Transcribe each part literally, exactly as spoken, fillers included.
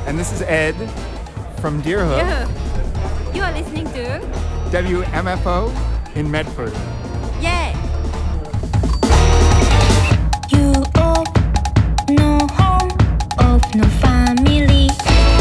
And this is Ed from Deerhook. Yeah. You are listening to W M F O in Medford. Yeah. You of no home, of no family.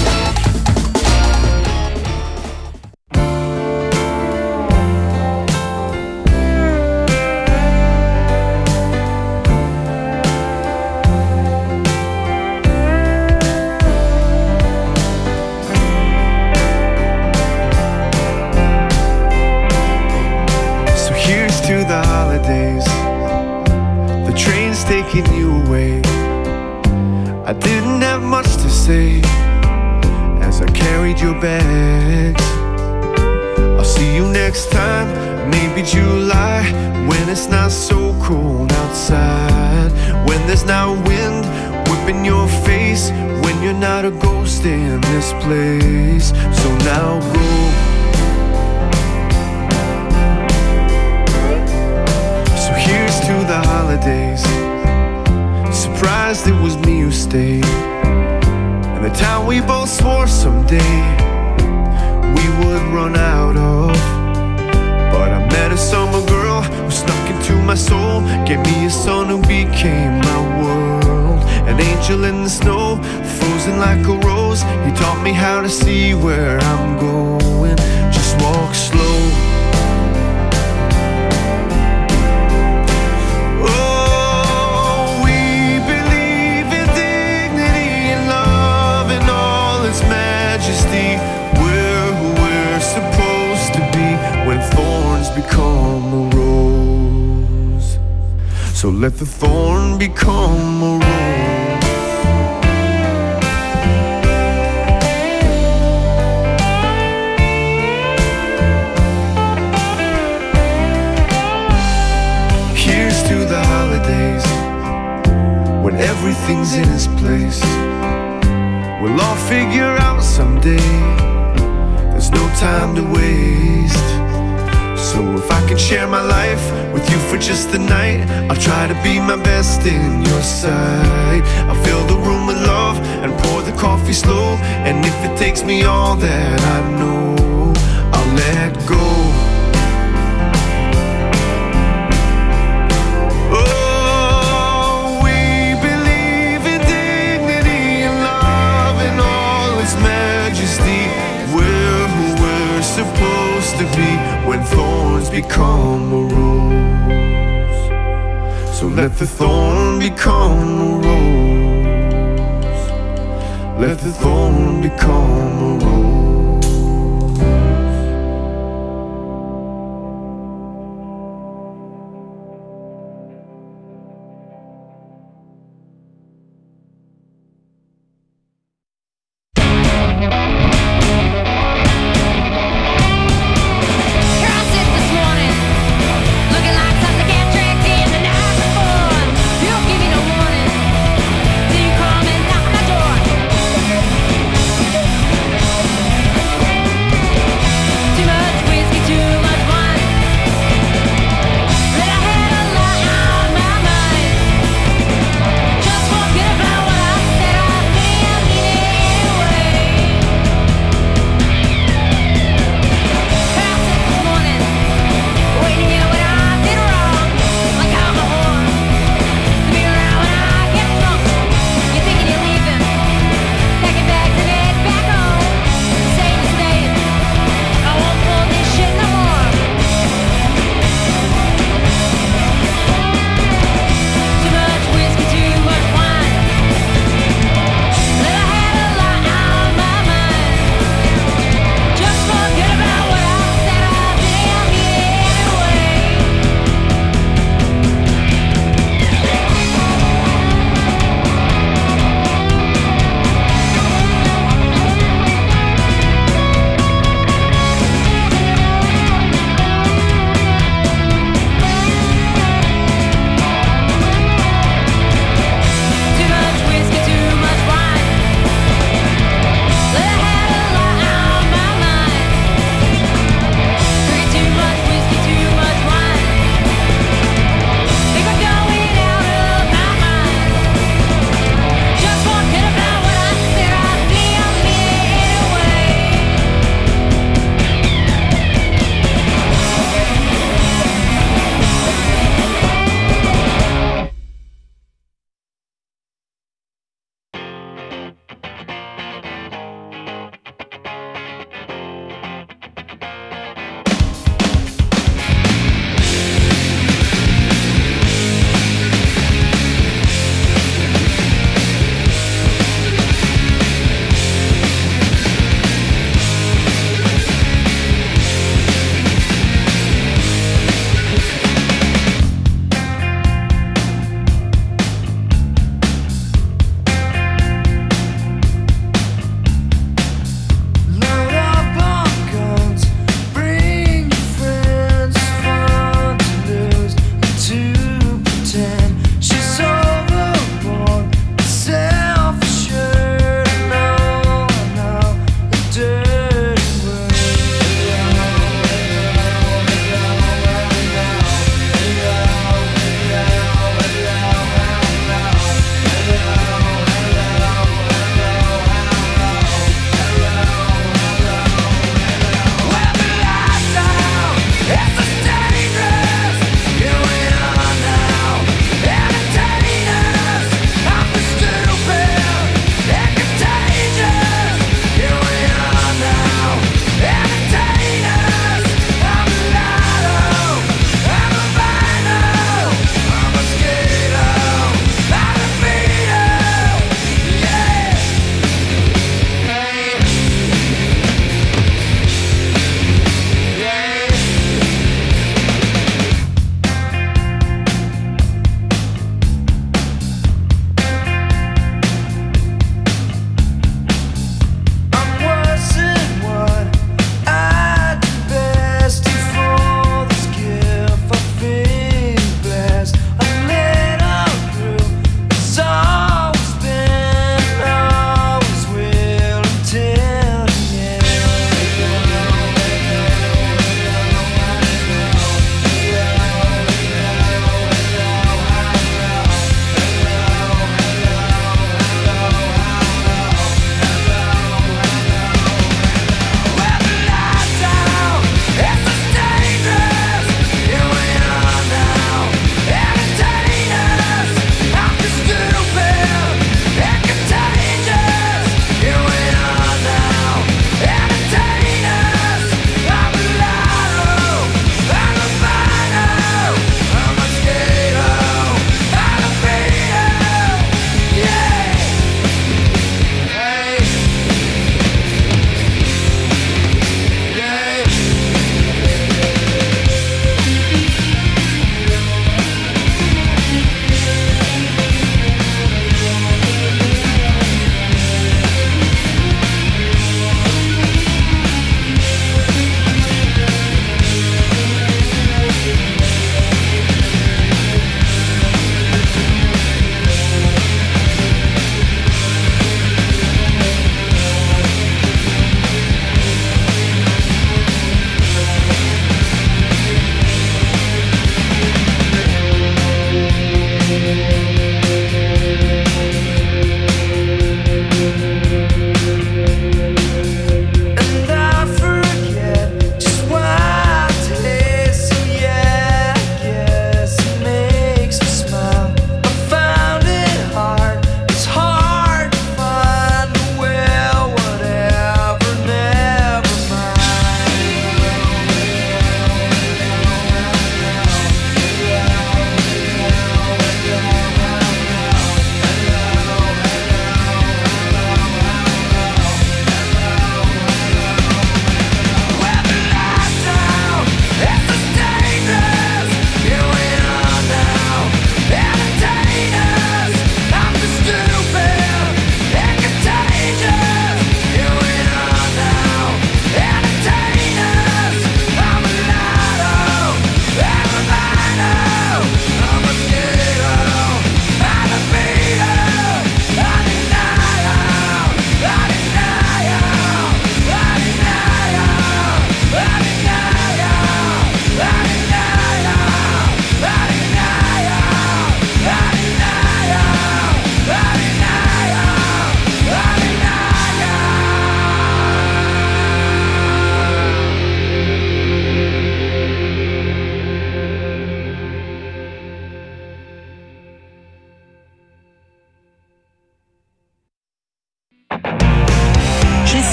To the holidays, the train's taking you away. I didn't have much to say as I carried your bags. I'll see you next time, maybe July, when it's not so cold outside, when there's not wind whipping your face, when you're not a ghost in this place. So now go. Here's to the holidays. Surprised it was me who stayed, and the town we both swore someday we would run out of. But I met a summer girl who snuck into my soul, gave me a son who became my world. An angel in the snow, frozen like a rose. He taught me how to see where I'm going. Just walk slow. Where we're supposed to be when thorns become a rose. So let the thorn become a rose. Here's to the holidays, when everything's in its place. We'll all figure out someday, there's no time to waste. So if I can share my life with you for just a night, I'll try to be my best in your sight. I'll fill the room with love and pour the coffee slow. And if it takes me all that I know, I'll let go. Supposed to be when thorns become a rose. So let the thorn become a rose. Let the thorn become a rose. You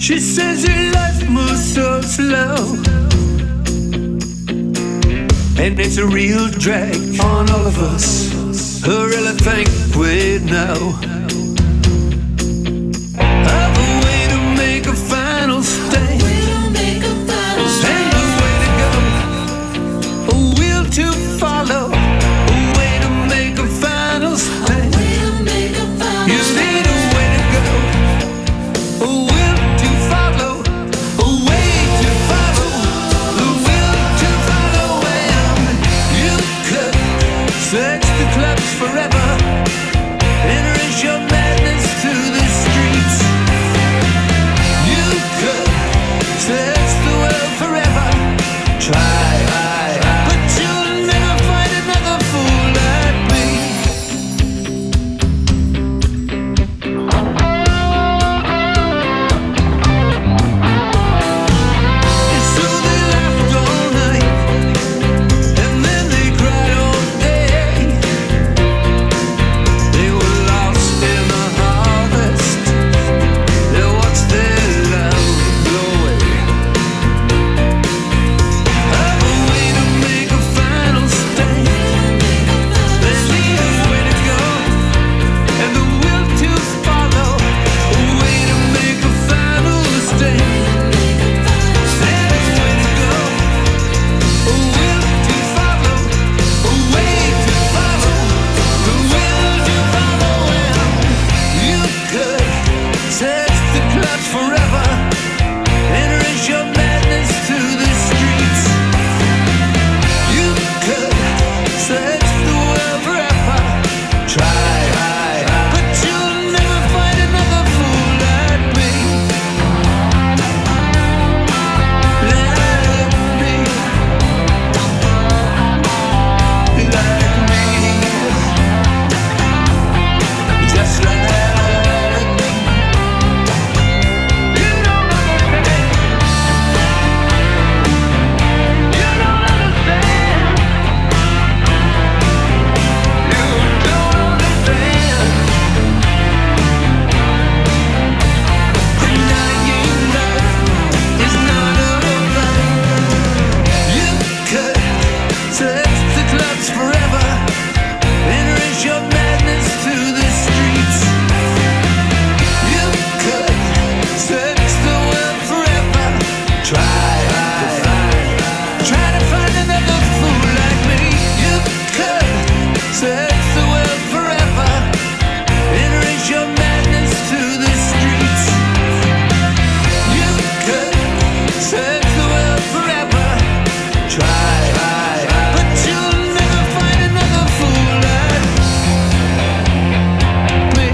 She says her life moves so slow, and it's a real drag on all of us. I really think we know of a way to make a final stand, and a way to go, a will to follow, a way to make a final stand. You need a way to go, a will to follow, a way to follow, the will to follow. And you could search the clubs forever, entering your madness to the streets. You could search the world forever, try, but you'll never find another fool like me. And so they laughed all night, and then they cried all day. They were lost in the harvest. They watched their love go away. Have a way to make a final stand. They need a way to go, and the will to follow. A way to make a final stand. Said a way to go, a will to follow, a way to follow, the will to follow. And you could search the clubs forever, entering your madness to the streets. You could search the world forever, try, but you'll never find another fool like me. Like me. Like me. Just like me. You don't understand. You don't understand. You don't understand. Denying love is not over. You could search the clubs forever, entering your madness to the streets. You could search the world forever, try, try to find another fool like me. You could search the world forever, entering your madness to the streets. You could search the world forever, try, but you'll never find another fool like me.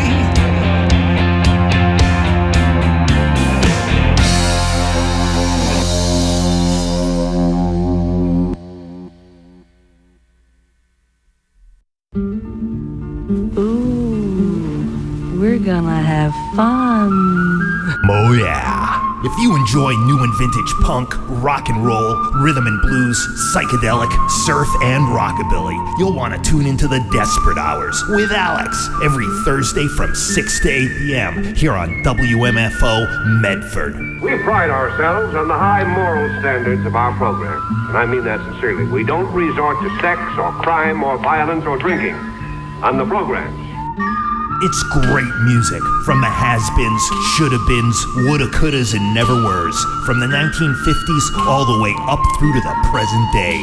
Ooh, we're gonna have fun. Oh yeah. If you enjoy new and vintage punk, rock and roll, rhythm and blues, psychedelic, surf, and rockabilly, you'll want to tune into the Desperate Hours with Alex every Thursday from six to eight p.m. here on W M F O Medford. We pride ourselves on the high moral standards of our program, and I mean that sincerely. We don't resort to sex or crime or violence or drinking on the programs. It's great music from the has-beens, shoulda-beens, woulda-couldas, and never-weres, from the nineteen fifties all the way up through to the present day.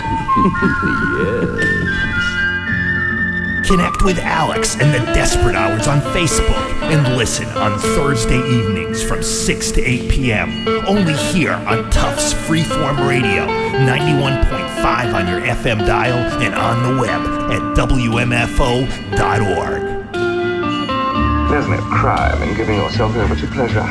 Yes. Connect with Alex and the Desperate Hours on Facebook and listen on Thursday evenings from six to eight p.m. only here on Tufts Freeform Radio, ninety-one point five on your F M dial and on the web at W M F O dot org. There's no crime in giving yourself over to pleasure.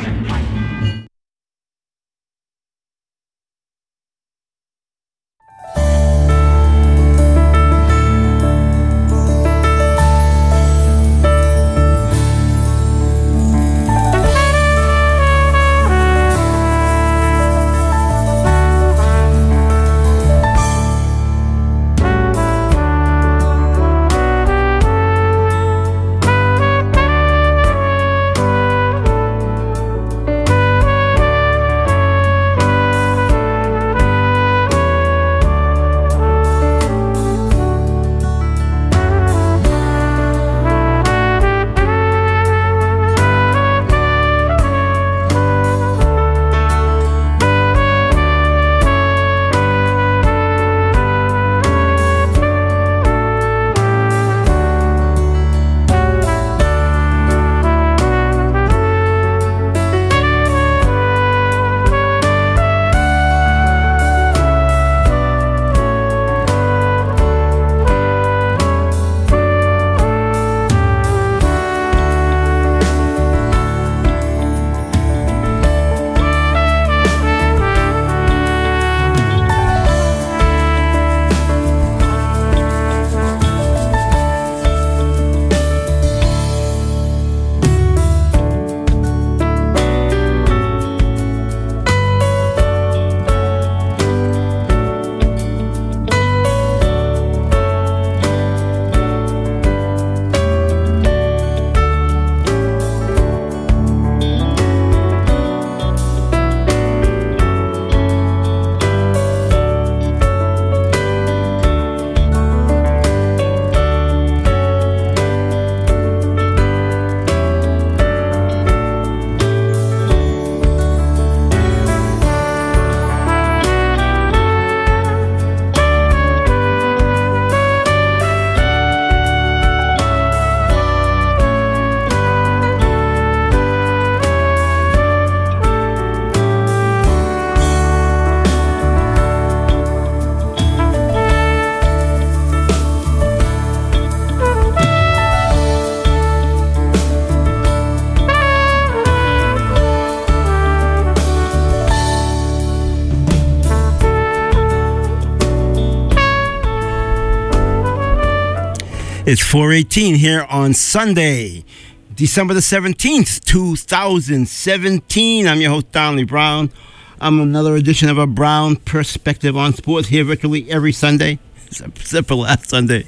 It's four eighteen here on Sunday, December the seventeenth, two thousand seventeen. I'm your host, Donnelly Brown. I'm another edition of a Brown Perspective on Sports here virtually every Sunday, except for last Sunday.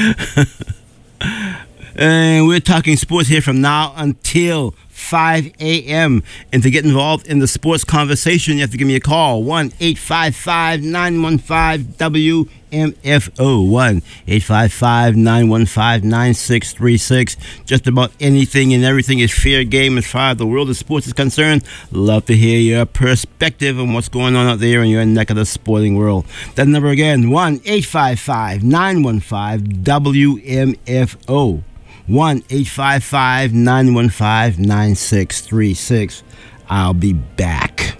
And we're talking sports here from now until five a.m. And to get involved in the sports conversation, you have to give me a call, one eight five five, nine one five, W M F O, one eight five five, nine one five, nine six three six. Just about anything and everything is fair game as far as the world of sports is concerned. Love to hear your perspective on what's going on out there in your neck of the sporting world. That number again, one eight five five, nine one five, W M F O. one eight five five, nine one five, nine six three six. I'll be back.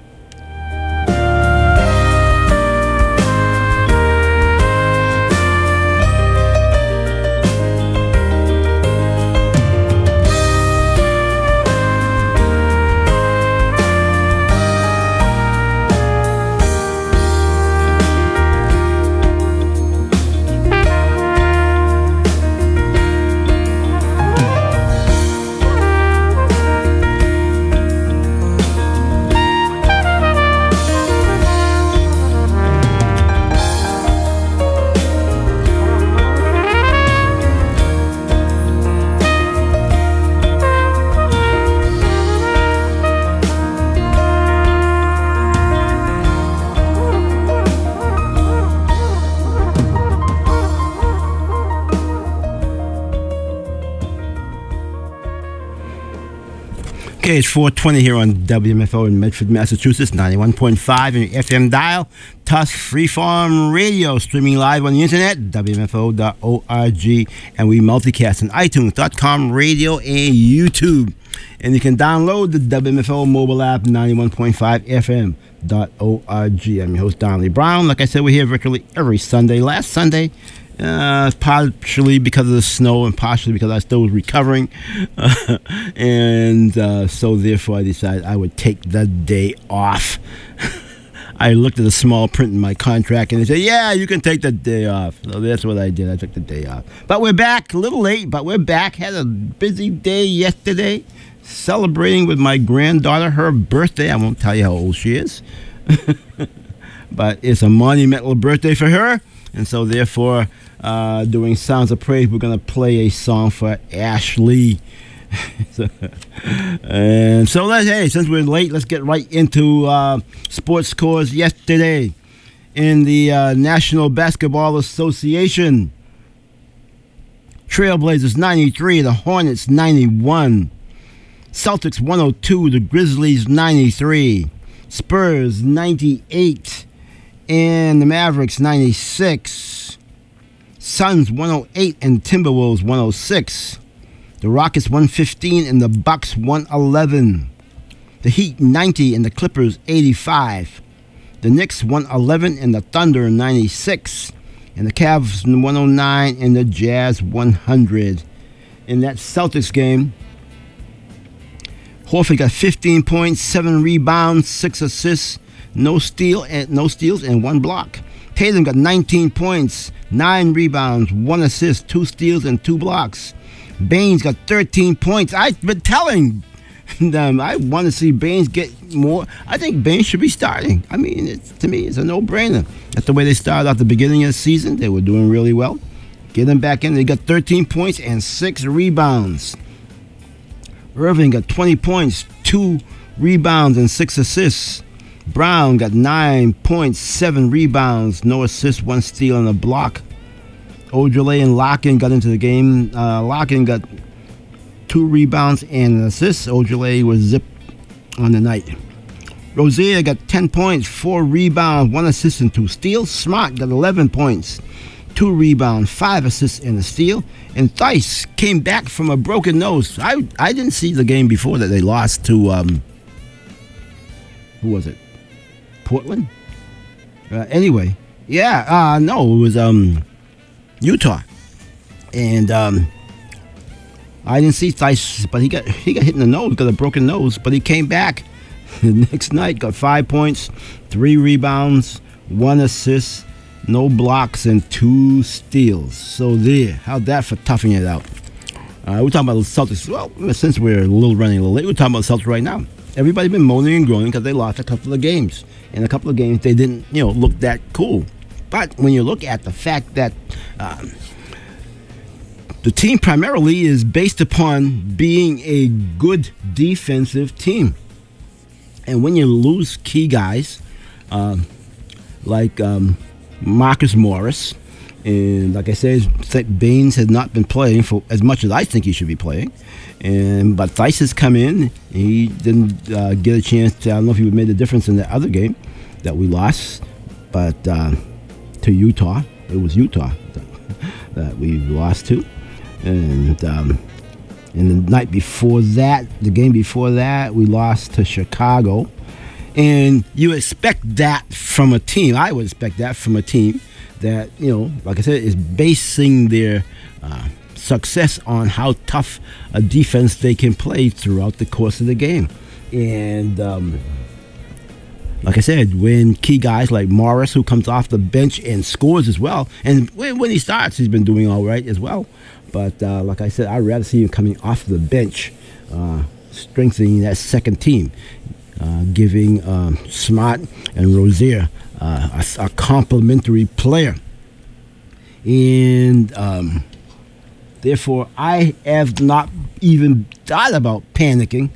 Okay, it's four twenty here on W M F O in Medford, Massachusetts, ninety-one point five in your F M dial. Tusk Freeform Radio, streaming live on the internet, W M F O dot org. And we multicast on iTunes dot com, radio, and YouTube. And you can download the W M F O mobile app, ninety-one point five F M dot org. I'm your host, Donnelly Brown. Like I said, we're here virtually every Sunday. Last Sunday, Uh, partially because of the snow and partially because I still was recovering. Uh, and uh, so therefore I decided I would take the day off. I looked at the small print in my contract and they said, yeah, you can take the day off. So that's what I did. I took the day off. But we're back, a little late, but we're back. Had a busy day yesterday celebrating with my granddaughter her birthday. I won't tell you how old she is. But it's a monumental birthday for her. And so, therefore, uh, doing Sounds of Praise, we're going to play a song for Ashley. so, and so, let's, hey, since we're late, let's get right into uh, sports scores yesterday in the uh, National Basketball Association. Trailblazers ninety-three, the Hornets ninety-one. Celtics one oh two, the Grizzlies ninety-three. Spurs ninety-eight. And the Mavericks ninety-six, Suns one oh eight, and Timberwolves one oh six. The Rockets one fifteen, and the Bucks one eleven. The Heat ninety, and the Clippers eighty-five. The Knicks one eleven, and the Thunder ninety-six. And the Cavs one oh nine, and the Jazz one hundred. In that Celtics game, Horford got fifteen points, seven rebounds, six assists. No steal and no steals and one block. Tatum got nineteen points, nine rebounds, one assist, two steals, and two blocks. Baines got thirteen points. I've been telling them I want to see Baines get more. I think Baines should be starting. I mean, it's, to me, it's a no-brainer. That's the way they started off the beginning of the season. They were doing really well. Get them back in. They got thirteen points and six rebounds. Irving got twenty points, two rebounds, and six assists. Brown got nine points, seven rebounds, no assists, one steal, and a block. Ojale and Larkin got into the game. Uh, Larkin got two rebounds and an assist. Ojale was zipped on the night. Rozier got ten points, four rebounds, one assist, and two steals. Smart got eleven points, two rebounds, five assists, and a steal. And Theis came back from a broken nose. I I didn't see the game before that they lost to, um, who was it? Portland? Uh, anyway, yeah, uh, no, it was um, Utah. And um, I didn't see Theis, but he got he got hit in the nose, got a broken nose, but he came back the next night, got five points, three rebounds, one assist, no blocks, and two steals. So there, how'd that for toughing it out? Uh, we're talking about the Celtics. Well, since we're a little running a little late, we're talking about the Celtics right now. Everybody's been moaning and groaning because they lost a couple of games. In a couple of games, they didn't, you know, look that cool. But when you look at the fact that um, the team primarily is based upon being a good defensive team. And when you lose key guys uh, like um, Marcus Morris, and like I said, Baines has not been playing for as much as I think he should be playing. And but Theis has come in. He didn't uh, get a chance to, I don't know if he made a difference in the other game that we lost, but uh, to Utah. It was Utah that, that we lost to. And um, and the night before that, the game before that, we lost to Chicago. And you expect that from a team. I would expect that from a team that, you know, like I said, is basing their uh, success on how tough a defense they can play throughout the course of the game. And um, like I said, when key guys like Morris, who comes off the bench and scores as well, and when, when he starts, he's been doing all right as well. But uh, like I said, I'd rather see him coming off the bench, uh, strengthening that second team, uh, giving um, Smart and Rozier uh, a, a complementary player. And um, therefore, I have not even thought about panicking.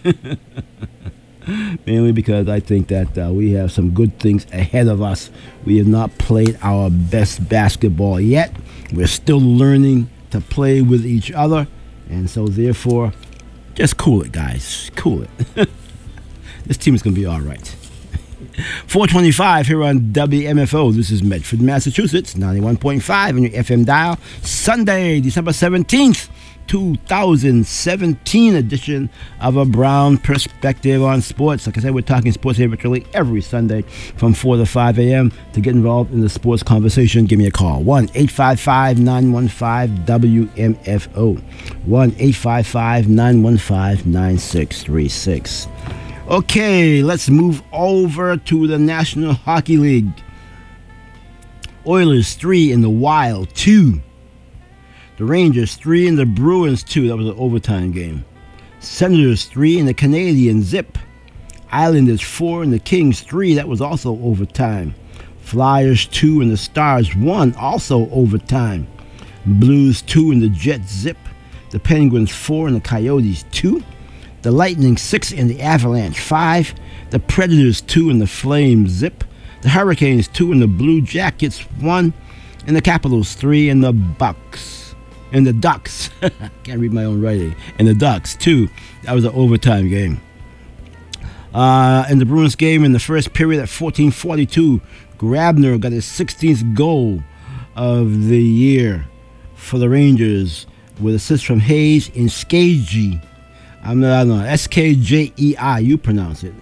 Mainly because I think that uh, we have some good things ahead of us. We have not played our best basketball yet. We're still learning to play with each other. And so therefore, just cool it, guys. Cool it. This team is going to be all right. four twenty-five here on W M F O. This is Medford, Massachusetts, ninety-one point five on your F M dial. Sunday, December seventeenth, two thousand seventeen edition of A Brown Perspective on Sports. Like I said, we're talking sports here virtually every Sunday from four to five a.m. To get involved in the sports conversation, give me a call. one eight five five, nine one five, W M F O. one eight five five, nine one five, nine six three six. Okay, let's move over to the National Hockey League. Oilers three in the Wild two. The Rangers three and the Bruins two. That was an overtime game. Senators three and the Canadiens zip. Islanders four and the Kings three. That was also overtime. Flyers two and the Stars one. Also overtime. Blues two and the Jets zip. The Penguins four and the Coyotes two. The Lightning six and the Avalanche five. The Predators two and the Flames zip. The Hurricanes two and the Blue Jackets one. And the Capitals three and the Bucks. And the Ducks. Can't read my own writing. And the Ducks two. That was an overtime game. Uh, in the Bruins game in the first period at fourteen forty-two, Grabner got his sixteenth goal of the year for the Rangers with assist from Hayes and Skagey. I'm not, I don't know, S K J E I, you pronounce it.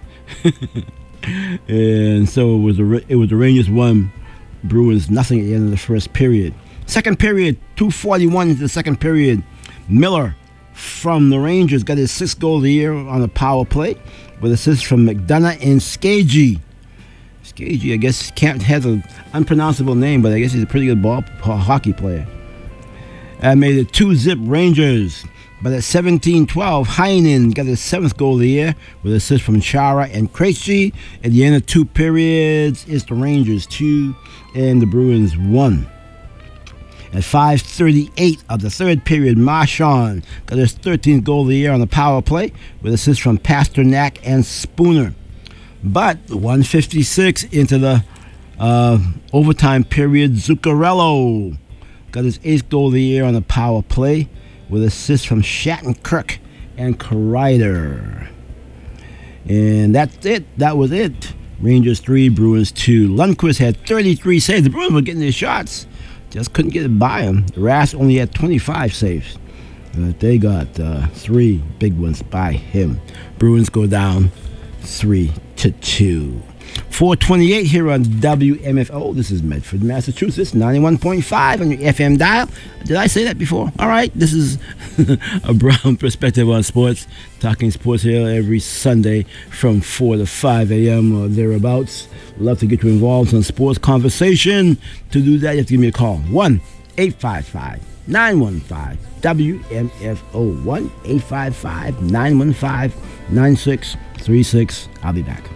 And so it was, the, it was the Rangers one, Bruins nothing at the end of the first period. Second period, two forty-one into the second period. Miller from the Rangers got his sixth goal of the year on a power play with assists from McDonough and Skagey. Skagey, I guess, can't have an unpronounceable name, but I guess he's a pretty good ball hockey player. That made it two zip Rangers. But at seventeen twelve, Heinen got his seventh goal of the year with assists from Chara and Krejci. At the end of two periods, it's the Rangers two and the Bruins one. At five thirty-eight of the third period, Marchand got his thirteenth goal of the year on the power play with assists from Pasternak and Spooner. But one fifty-six into the uh, overtime period, Zuccarello got his eighth goal of the year on the power play with assists from Shattenkirk and Kreider. And that's it. That was it. Rangers three, Bruins two. Lundqvist had thirty-three saves. The Bruins were getting their shots. Just couldn't get it by him. Rask only had twenty-five saves. But they got uh, three big ones by him. Bruins go down three to two. four twenty-eight here on W M F O. This is Medford, Massachusetts, ninety-one point five on your F M dial. Did I say that before? All right, this is a Brown perspective on sports. Talking sports here every Sunday from four to five a.m. or thereabouts. Love to get you involved in sports conversation. To do that, you have to give me a call. one eight five five nine one five W M F O. one eight five five nine one five nine six three six. I'll be back.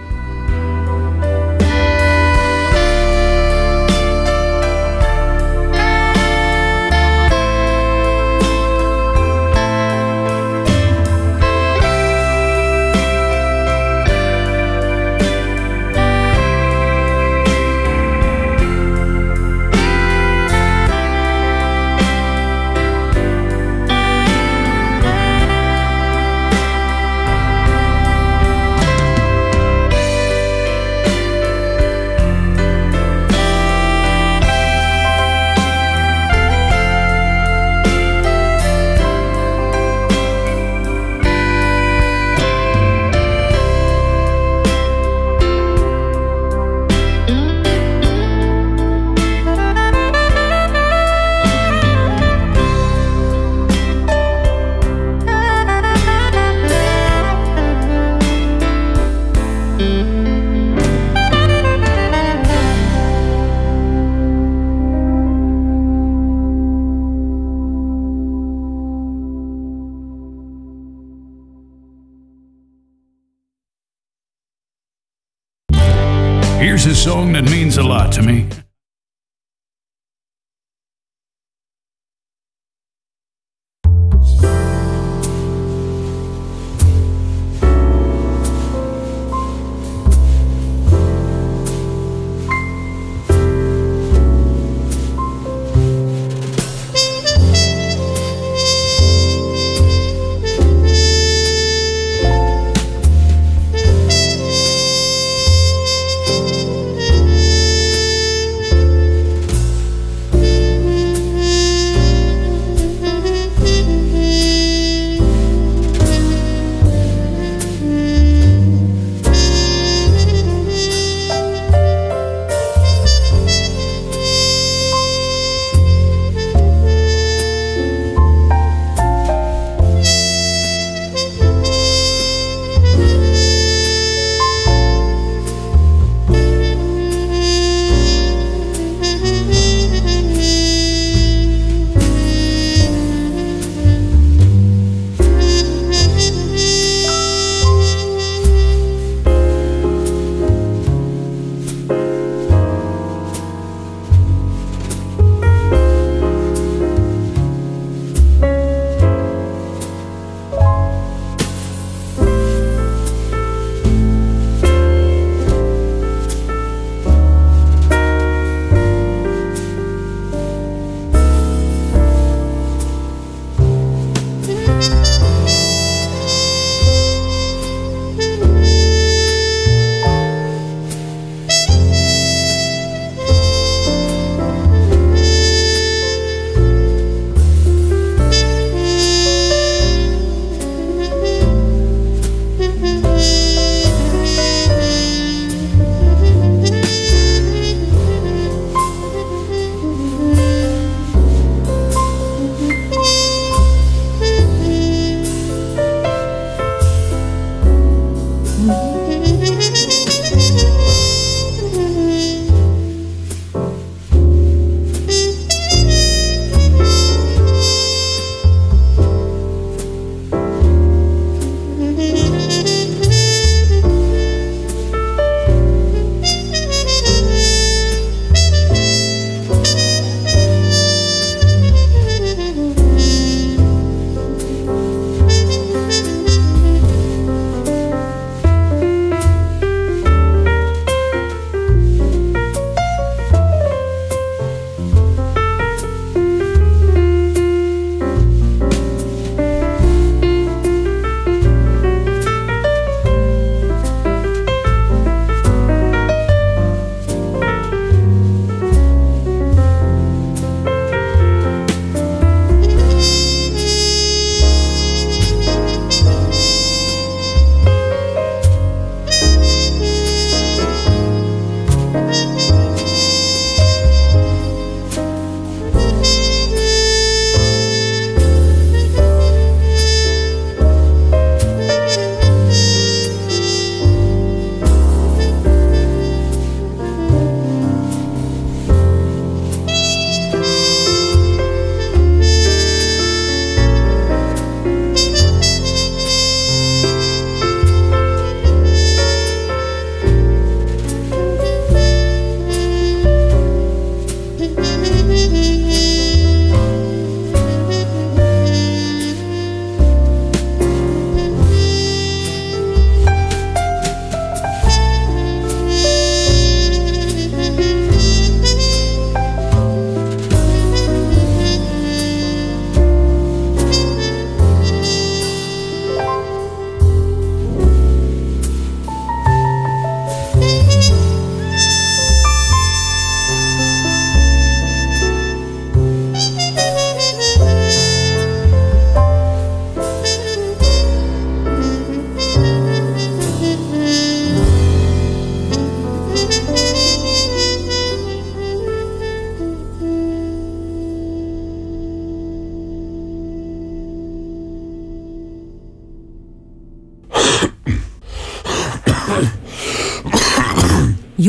Here's a song that means a lot to me.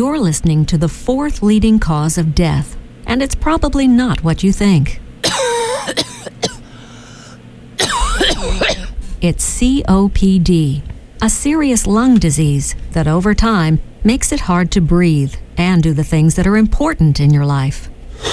You're listening to the fourth leading cause of death, and it's probably not what you think. It's C O P D, a serious lung disease that over time makes it hard to breathe and do the things that are important in your life.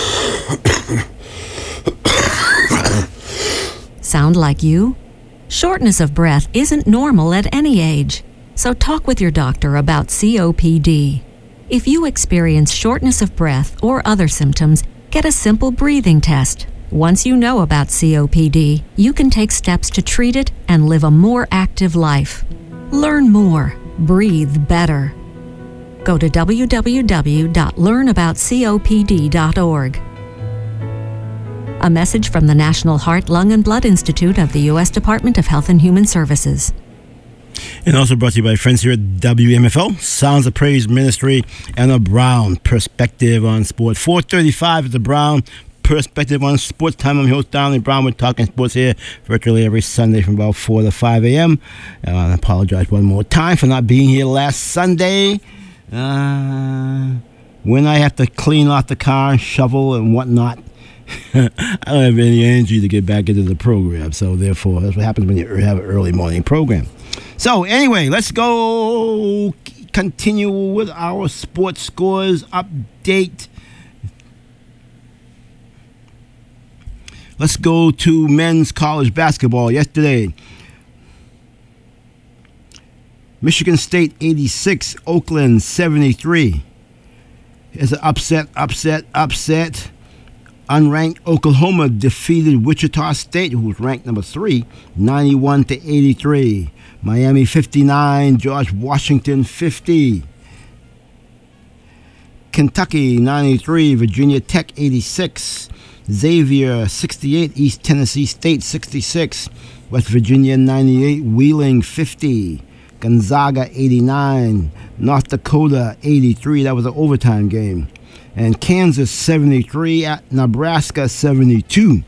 Sound like you? Shortness of breath isn't normal at any age, so talk with your doctor about C O P D. If you experience shortness of breath or other symptoms, get a simple breathing test. Once you know about C O P D, you can take steps to treat it and live a more active life. Learn more. Breathe better. Go to w w w dot learn about copd dot org. A message from the National Heart, Lung, and Blood Institute of the U S Department of Health and Human Services. And also brought to you by friends here at W M F O, Sounds of Praise Ministry, and a Brown Perspective on Sport. four thirty-five is the Brown Perspective on Sports Time. I'm your host, Donnie Brown. We're talking sports here virtually every Sunday from about four to five a.m. Uh, I apologize one more time for not being here last Sunday. Uh, when I have to clean off the car and shovel and whatnot, I don't have any energy to get back into the program. So therefore, that's what happens when you have an early morning program. So anyway, let's go continue with our sports scores update. Let's go to men's college basketball. Yesterday, Michigan State eighty-six, Oakland seventy-three. It's an upset, upset, upset. Unranked Oklahoma defeated Wichita State, who was ranked number three, ninety-one to eighty-three. Miami fifty-nine, George Washington fifty. Kentucky ninety-three, Virginia Tech eighty-six. Xavier sixty-eight, East Tennessee State sixty-six. West Virginia ninety-eight, Wheeling fifty. Gonzaga eighty-nine, North Dakota eighty-three. That was an overtime game. And Kansas seventy-three at Nebraska seventy-two.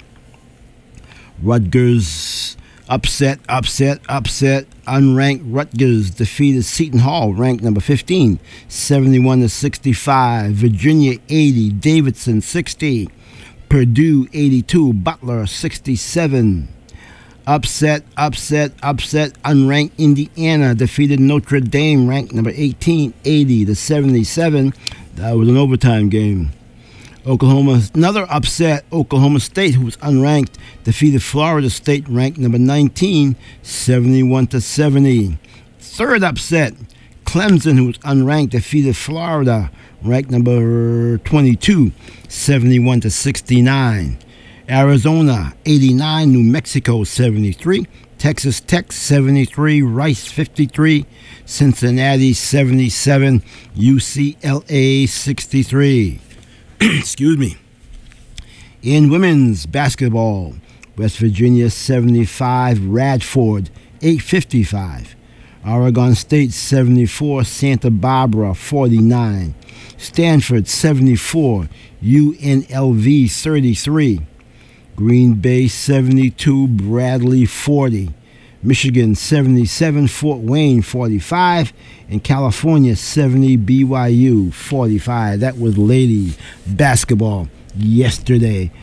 Rutgers upset, upset, upset. Unranked Rutgers defeated Seton Hall, ranked number fifteen, seventy-one to sixty-five. Virginia eighty, Davidson sixty. Purdue eighty-two, Butler sixty-seven. Upset, upset, upset. Unranked Indiana defeated Notre Dame, ranked number eighteen, eighty to seventy-seven. That was an overtime game. Oklahoma, another upset. Oklahoma State, who was unranked, defeated Florida State, ranked number nineteen, seventy-one to seventy. Third upset. Clemson, who was unranked, defeated Florida, ranked number twenty-two, seventy-one to sixty-nine. Arizona eighty-nine, New Mexico seventy-three, Texas Tech seventy-three, Rice fifty-three, Cincinnati seventy-seven, U C L A sixty-three. Excuse me. In women's basketball, West Virginia seventy-five, Radford eight fifty-five. Oregon State seventy-four, Santa Barbara forty-nine. Stanford seventy-four, U N L V thirty-three. Green Bay seventy-two, Bradley forty. Michigan seventy-seven, Fort Wayne forty-five. And California seventy, B Y U forty-five. That was ladies basketball yesterday.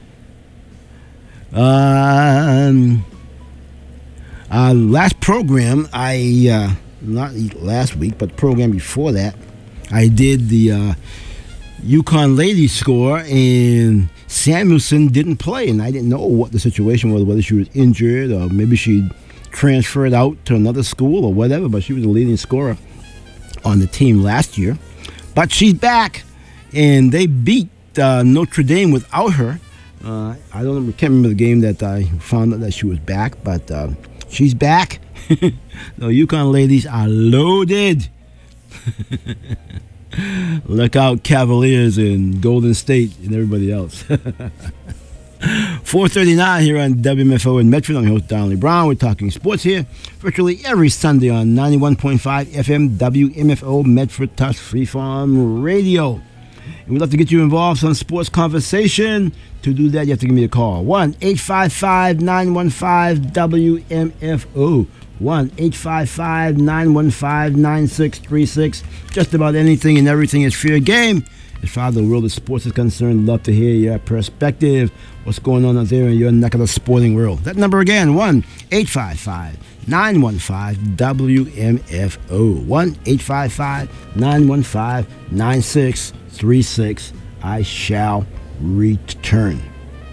Um... Uh, last program, I, uh, not last week, but the program before that, I did the uh, UConn ladies score, and Samuelson didn't play, and I didn't know what the situation was, whether she was injured or maybe she transferred out to another school or whatever, but she was the leading scorer on the team last year. But she's back, and they beat uh, Notre Dame without her. Uh, I don't I can't remember the game that I found out that she was back, but... Uh, She's back. The UConn ladies are loaded. Look out, Cavaliers and Golden State and everybody else. four thirty-nine here on W M F O in Medford. I'm your host, Donnie Brown. We're talking sports here virtually every Sunday on ninety-one point five F M W M F O Medford Touch Freeform Radio. And we'd love to get you involved in sports conversation. To do that, you have to give me a call. one eight five five, nine one five, W M F O. one eight five five, nine one five, nine six three six. Just about anything and everything is fair game. As far as the world of sports is concerned, love to hear your perspective. What's going on out there in your neck of the sporting world? That number again, one eight five five, nine one five, W M F O. one eight five five, nine one five, nine six three six. I shall return.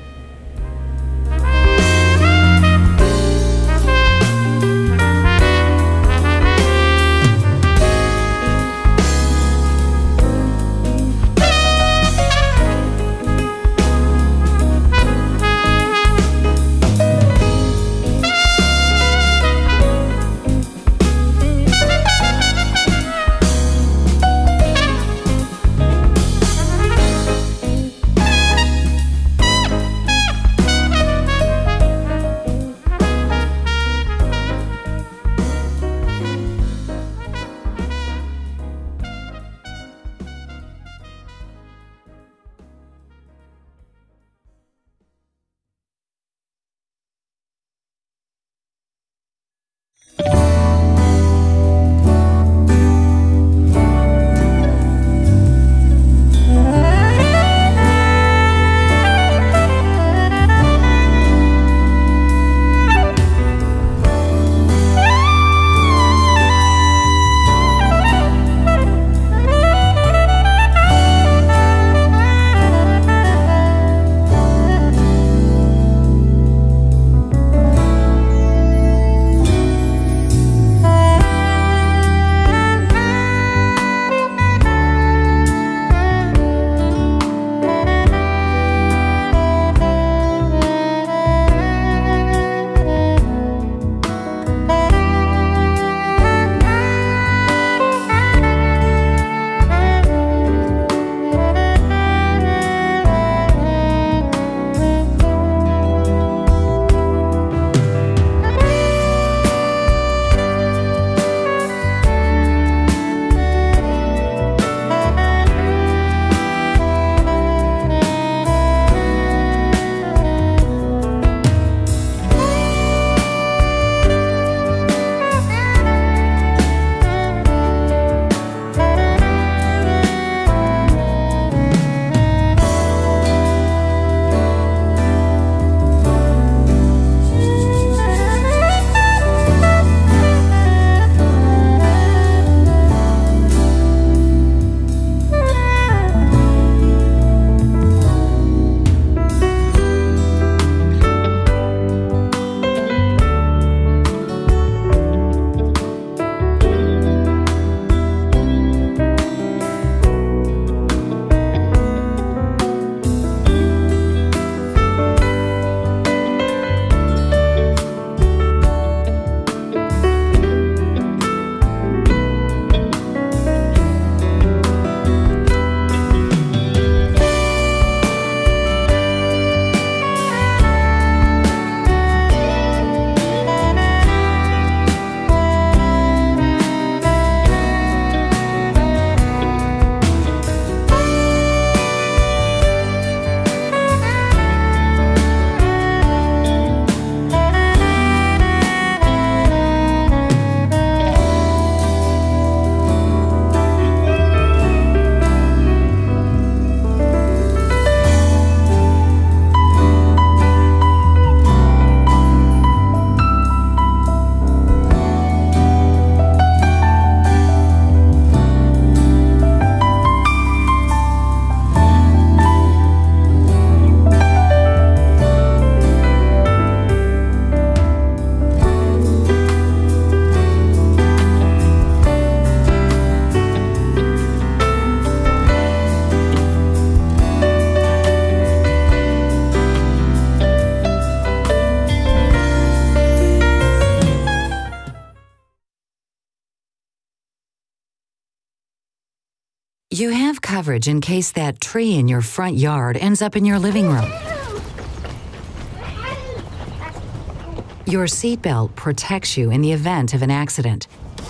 You have coverage in case that tree in your front yard ends up in your living room. Your seatbelt protects you in the event of an accident.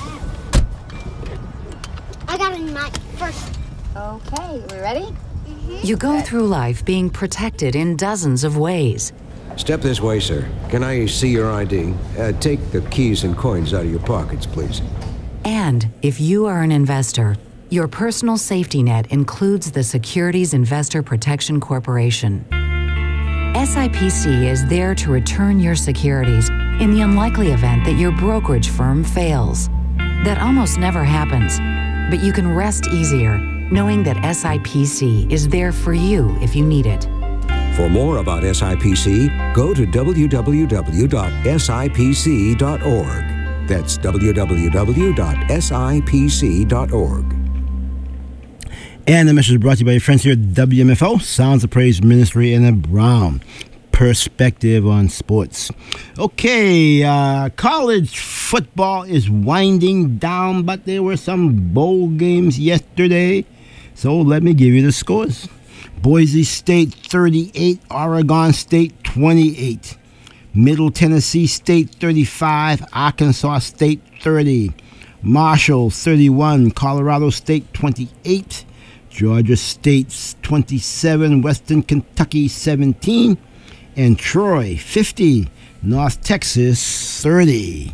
I got in my first. Okay, we ready? You go through life being protected in dozens of ways. Step this way, sir. Can I see your I D? Uh, take the keys and coins out of your pockets, please. And if you are an investor, your personal safety net includes the Securities Investor Protection Corporation. S I P C is there to return your securities in the unlikely event that your brokerage firm fails. That almost never happens, but you can rest easier knowing that S I P C is there for you if you need it. For more about S I P C, go to w w w dot s i p c dot org. That's w w w dot s i p c dot org. And the message is brought to you by your friends here at W M F O, Sounds of Praise Ministry in a Brown perspective on sports. Okay, uh, college football is winding down, but there were some bowl games yesterday. So let me give you the scores. Boise State thirty-eight, Oregon State twenty-eight. Middle Tennessee State thirty-five, Arkansas State thirty. Marshall thirty-one, Colorado State twenty-eight. Georgia State twenty-seven, Western Kentucky seventeen. And Troy fifty, North Texas thirty.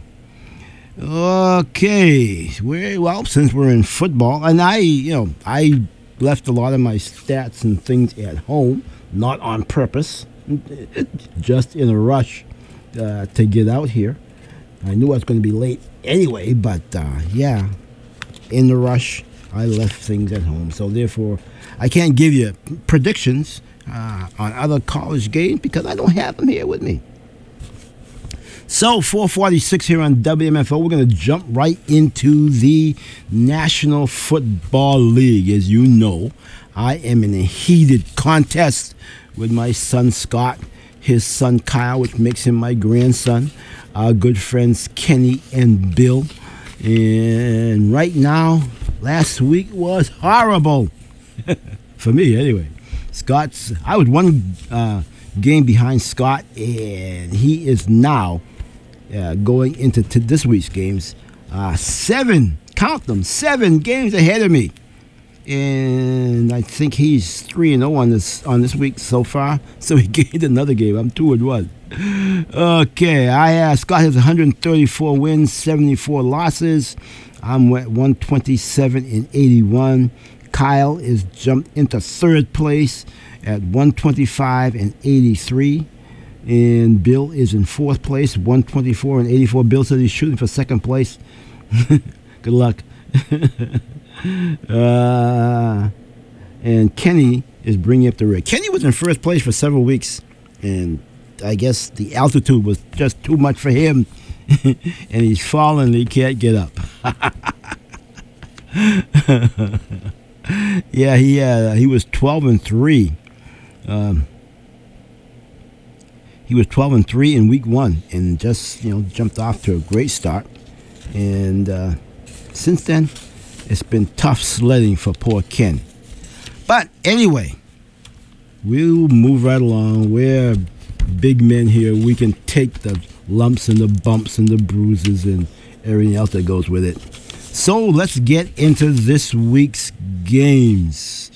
Okay, well, since we're in football, and I, you know, I left a lot of my stats and things at home, not on purpose, just in a rush uh, to get out here. I knew I was going to be late anyway, but uh, yeah, in the rush, I left things at home. So therefore, I can't give you predictions uh, on other college games because I don't have them here with me. So, four forty-six here on W M F O. We're going to jump right into the National Football League. As you know, I am in a heated contest with my son Scott, his son Kyle, which makes him my grandson, our good friends Kenny and Bill. And right now, last week was horrible. For me, anyway. Scott's, I was one uh, game behind Scott, and he is now Uh, going into t- this week's games, uh, seven, count them, seven games ahead of me, and I think he's three and zero on this on this week so far. So he gained another game. I'm two and one. Okay, I uh, Scott has one hundred thirty-four wins, seventy-four losses. I'm at one twenty-seven and eighty-one. Kyle is jumped into third place at one twenty-five and eighty-three. And Bill is in fourth place, one twenty-four and eighty-four. Bill says he's shooting for second place. Good luck. uh, and Kenny is bringing up the rear. Kenny was in first place for several weeks, and I guess the altitude was just too much for him, and he's fallen and he can't get up. Yeah, he uh, he was twelve and three. Um, He was twelve and three in week one and just, you know, jumped off to a great start. And uh, since then, it's been tough sledding for poor Ken. But anyway, we'll move right along. We're big men here. We can take the lumps and the bumps and the bruises and everything else that goes with it. So let's get into this week's games.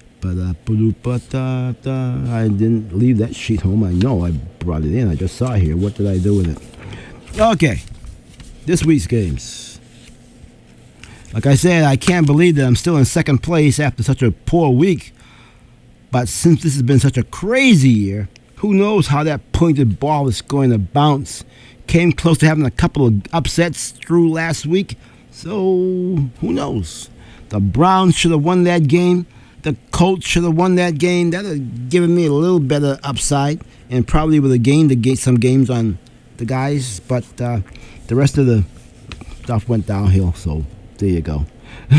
I didn't leave that sheet home. I know I brought it in. I just saw it here. What did I do with it? Okay. This week's games. Like I said, I can't believe that I'm still in second place after such a poor week. But since this has been such a crazy year, who knows how that pointed ball is going to bounce. Came close to having a couple of upsets through last week. So, who knows? The Browns should have won that game. The Colts should have won that game. That would have given me a little better upside and probably would have gained the, some games on the guys. But uh, the rest of the stuff went downhill, so there you go.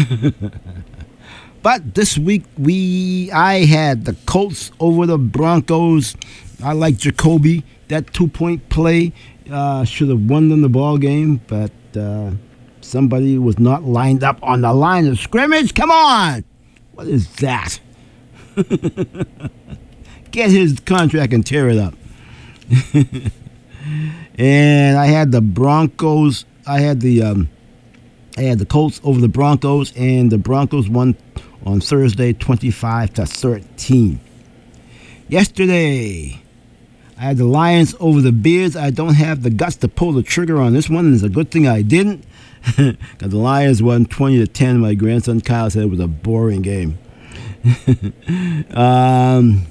But this week, we I had the Colts over the Broncos. I like Jacoby. That two-point play uh, should have won them the ball game, but uh, somebody was not lined up on the line of scrimmage. Come on! What is that? Get his contract and tear it up. And I had the Broncos. I had the um, I had the Colts over the Broncos, and the Broncos won on Thursday, twenty-five to thirteen. Yesterday, I had the Lions over the Bears. I don't have the guts to pull the trigger on this one. It's a good thing I didn't. Because the Lions won twenty to ten. My grandson Kyle said it was a boring game. um,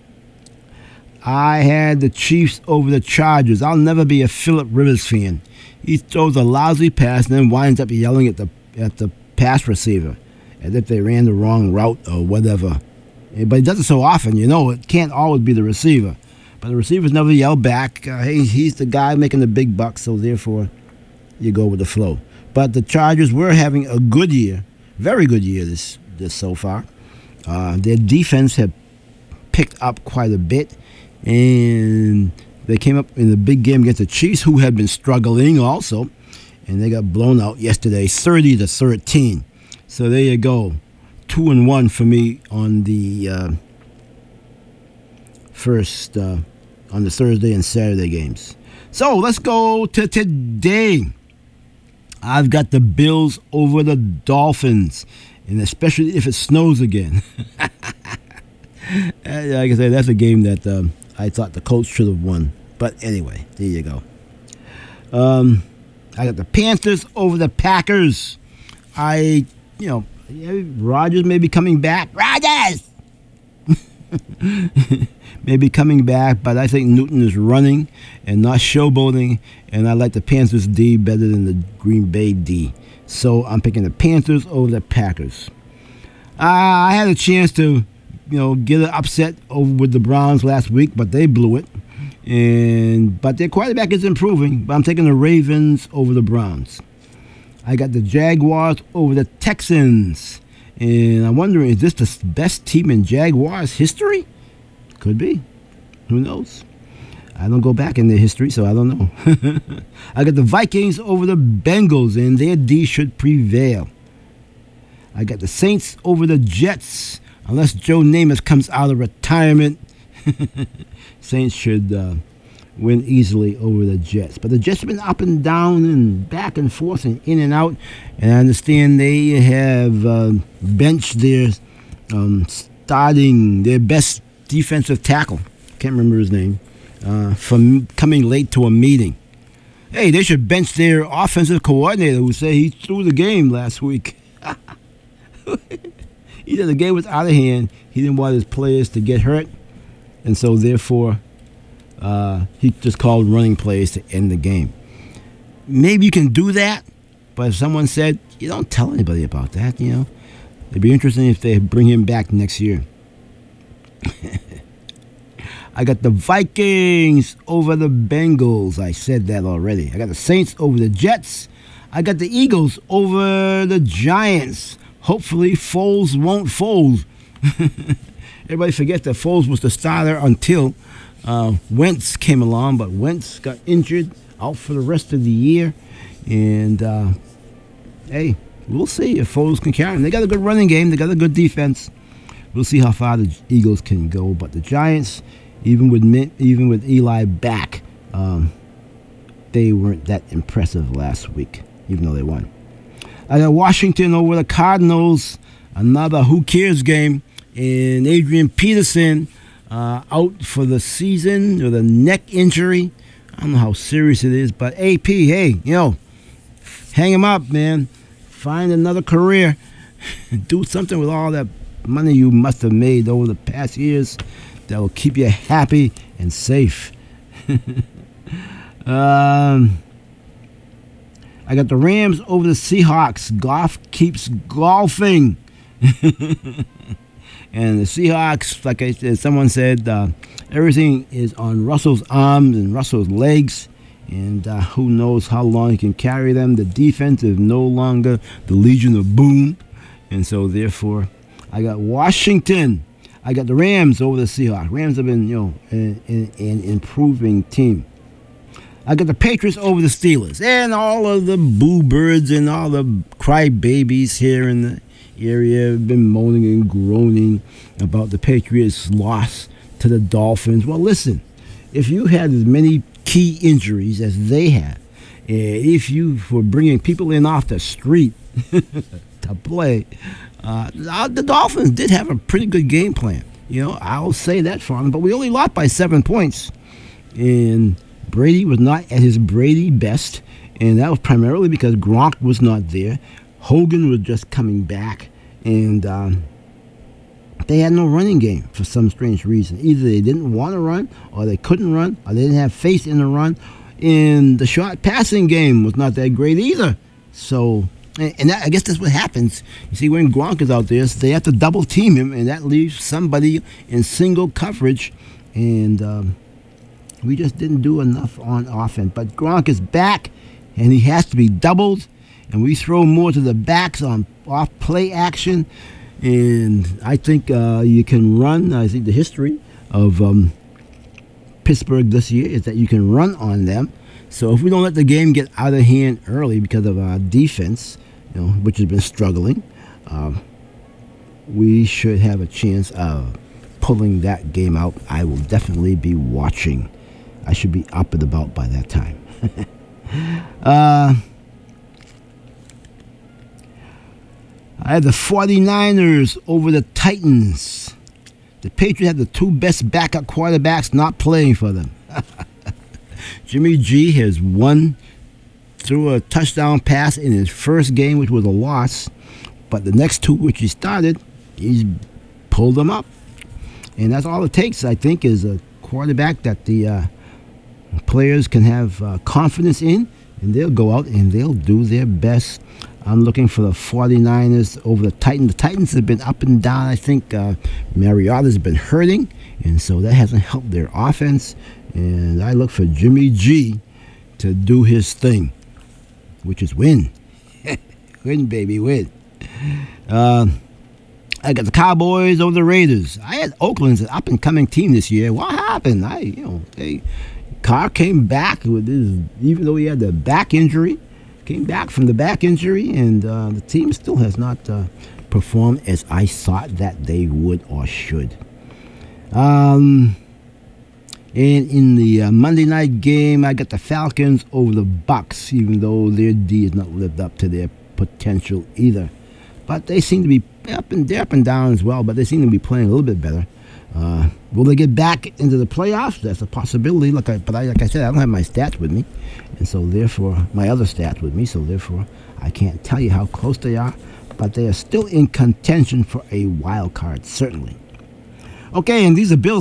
I had the Chiefs over the Chargers. I'll never be a Phillip Rivers fan. He throws a lousy pass and then winds up yelling at the at the pass receiver as if they ran the wrong route or whatever. But he does it so often, you know, it can't always be the receiver. But the receivers never yell back. Uh, hey, he's the guy making the big bucks, so therefore you go with the flow. But the Chargers were having a good year, very good year this this so far. Uh, their defense had picked up quite a bit, and they came up in the big game against the Chiefs, who had been struggling also, and they got blown out yesterday, thirty to thirteen. So there you go, two and one for me on the uh, first uh, on the Thursday and Saturday games. So let's go to today. I've got the Bills over the Dolphins, and especially if it snows again. Like I said, that's a game that um, I thought the Colts should have won. But anyway, there you go. Um, I got the Panthers over the Packers. I, you know, Rodgers may be coming back. Rodgers! Maybe coming back, but I think Newton is running and not showboating, and I like the Panthers D better than the Green Bay D. So I'm picking the Panthers over the Packers. Uh, I had a chance to, you know, get an upset over with the Browns last week, but they blew it. And but their quarterback is improving, but I'm taking the Ravens over the Browns. I got the Jaguars over the Texans. And I'm wondering, is this the best team in Jaguars history? Could be. Who knows? I don't go back in their history, so I don't know. I got the Vikings over the Bengals, and their D should prevail. I got the Saints over the Jets, unless Joe Namath comes out of retirement. Saints should uh, win easily over the Jets. But the Jets have been up and down and back and forth and in and out. And I understand they have uh, benched their um, starting, their best defensive tackle. Can't remember his name. Uh, from coming late to a meeting. Hey, they should bench their offensive coordinator who said he threw the game last week. He said the game was out of hand. He didn't want his players to get hurt. And so, therefore, uh, he just called running plays to end the game. Maybe you can do that, but if someone said, you don't tell anybody about that, you know. It'd be interesting if they bring him back next year. I got the Vikings over the Bengals. I said that already. I got the Saints over the Jets. I got the Eagles over the Giants. Hopefully, Foles won't fold. Everybody forgets that Foles was the starter until uh, Wentz came along, but Wentz got injured, out for the rest of the year. And, uh, hey, we'll see if Foles can carry him. They got a good running game. They got a good defense. We'll see how far the Eagles can go. But the Giants, even with even with Eli back, um, they weren't that impressive last week, even though they won. I got Washington over the Cardinals, another who cares game. And Adrian Peterson uh, out for the season with a neck injury. I don't know how serious it is, but A P, hey, you know, hang him up, man. Find another career. Do something with all that money you must have made over the past years that will keep you happy and safe. um, I got the Rams over the Seahawks. Golf keeps golfing. And the Seahawks, like I said, someone said, uh, everything is on Russell's arms and Russell's legs. And uh, who knows how long he can carry them. The defense is no longer the Legion of Boom. And so, therefore, I got Washington. I got the Rams over the Seahawks. Rams have been, you know, an, an, an improving team. I got the Patriots over the Steelers. And all of the boo birds and all the crybabies here in the area have been moaning and groaning about the Patriots' loss to the Dolphins. Well, listen, if you had as many key injuries as they had, if you were bringing people in off the street to play, uh, the Dolphins did have a pretty good game plan. You know, I'll say that for them, but we only lost by seven points. And Brady was not at his Brady best, and that was primarily because Gronk was not there. Hogan was just coming back, and um, they had no running game for some strange reason. Either they didn't want to run, or they couldn't run, or they didn't have faith in the run. And the short passing game was not that great either. So, and, and that, I guess that's what happens. You see, when Gronk is out there, so they have to double team him, and that leaves somebody in single coverage. And um, we just didn't do enough on offense. But Gronk is back, and he has to be doubled. And we throw more to the backs on off play action. And I think uh, you can run. I think the history of um, Pittsburgh this year is that you can run on them. So if we don't let the game get out of hand early because of our defense, you know, which has been struggling, um, we should have a chance of pulling that game out. I will definitely be watching. I should be up and about by that time. uh, I had the forty-niners over the Titans. The Patriots had the two best backup quarterbacks not playing for them. Jimmy G has won through a touchdown pass in his first game, which was a loss. But the next two, which he started, he's pulled them up. And that's all it takes, I think, is a quarterback that the uh, players can have uh, confidence in. And they'll go out and they'll do their best. I'm looking for the forty-niners over the Titans. The Titans have been up and down. I think uh, Mariota's been hurting, and so that hasn't helped their offense. And I look for Jimmy G to do his thing, which is win. Win, baby, win. Uh, I got the Cowboys over the Raiders. I had Oakland's an up-and-coming team this year. What happened? I, you know, they, Carr came back with his, even though he had the back injury. Came back from the back injury, and uh, the team still has not uh, performed as I thought that they would or should. Um, and in the uh, Monday night game, I got the Falcons over the Bucks, even though their D has not lived up to their potential either. But they seem to be up and, they're up and down as well, but they seem to be playing a little bit better. Uh, will they get back into the playoffs? That's a possibility. Like I, but I, like I said, I don't have my stats with me, and so therefore my other stats with me. So therefore, I can't tell you how close they are, but they are still in contention for a wild card, certainly. Okay, and these are Bills.